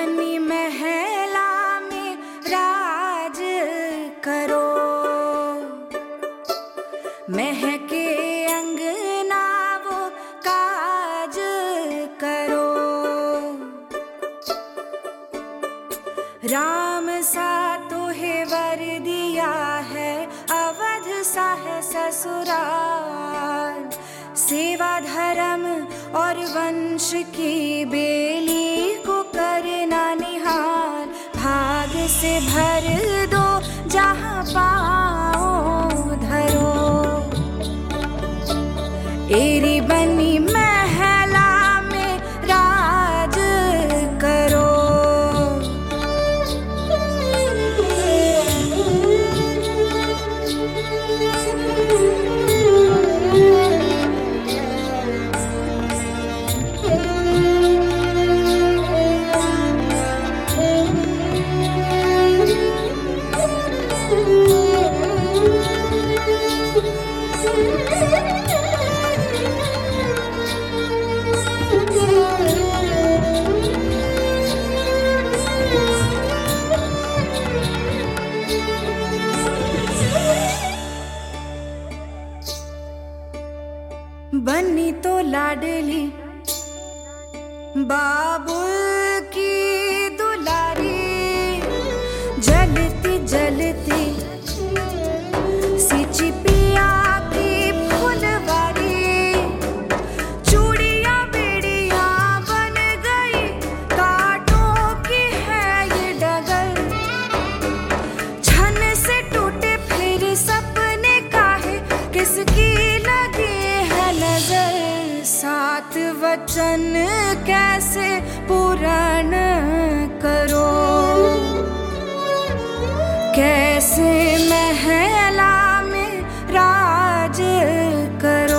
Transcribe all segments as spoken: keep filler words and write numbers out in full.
बनी महला में राज करो, महके अंगना वो काज करो। राम सा तोहे वर दिया है, अवध सा है ससुराल। सेवा धर्म और वंश की बेली को करना निहाल। भाग से भर दो जहाँ पाओ धरो, एरी बनी महला में राज करो। बनी तो लाडली बाबुल की दुलारी, जलती जलती सिची पिया की फुलवारी। चूड़ियां बेड़ियां बन गई, कांटों की है ये डगर। छन से टूटे फिर सपने काहे, किसकी लगी है नजर। सात वचन कैसे पूर्ण करो, कैसे महला में राज करो।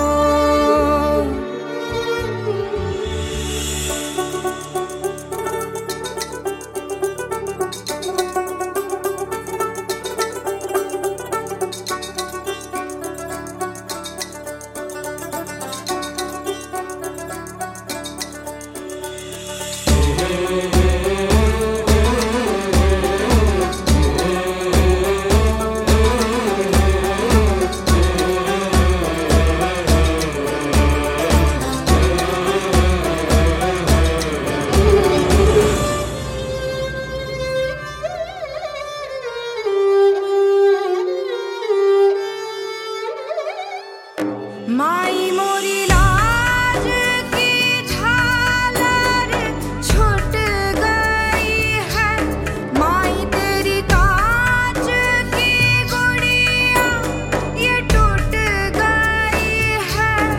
माई मोरी लाज की झालर छूट गई है, माई तेरी कांच की गुड़िया ये टूट गई है।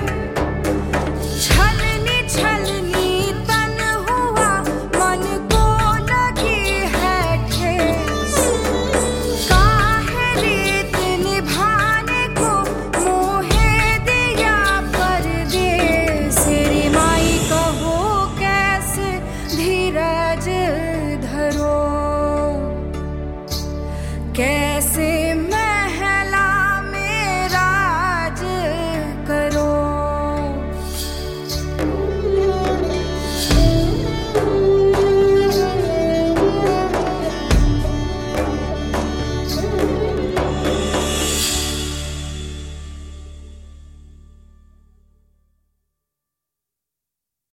छलनी छलनी तन हुआ, मन को लगी है ठेस। काहे रीत निभाने को मोहे धीरज धरो।